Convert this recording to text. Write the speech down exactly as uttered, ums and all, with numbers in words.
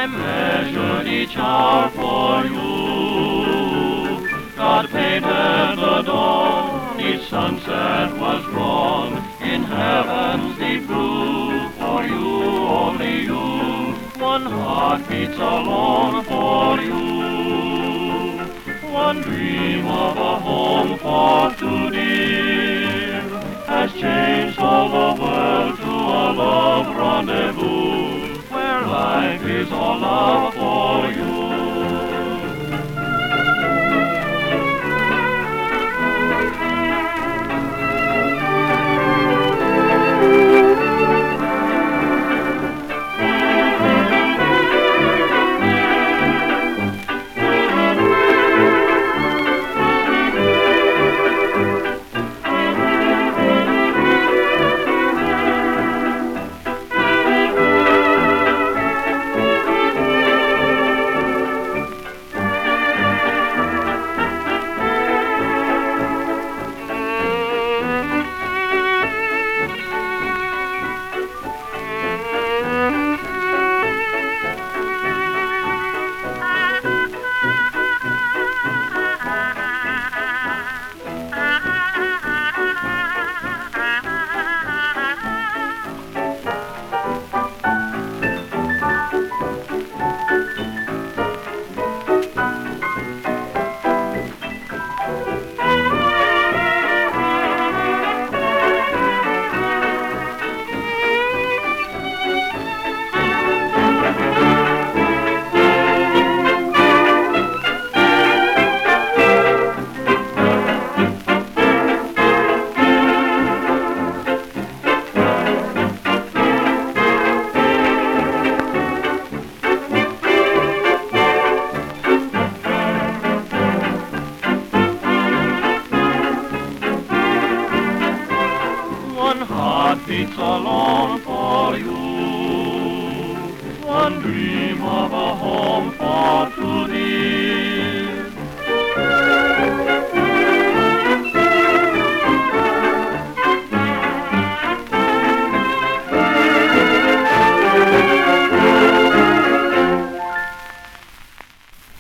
measured each hour for you. God painted the dawn, each sunset was drawn in heaven's deep blue. For you, only you, one heart beats alone for you. One dream of a home for two dear has changed all the world to a love rendezvous, where life is all love for you. One heart beats alone for you, one dream of a home